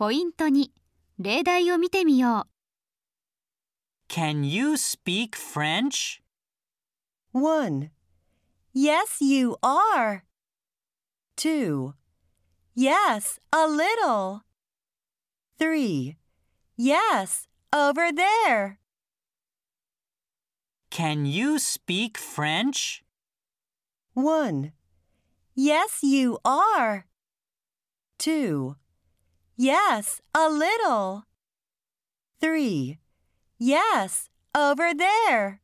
ポイント2、例題を見てみよう。 Can you speak French? 1. Yes, you are. 2. Yes, a little. 3. Yes, over there. Can you speak French? 1. Yes, you are. 2. Yes, a little. 3. Yes, over there.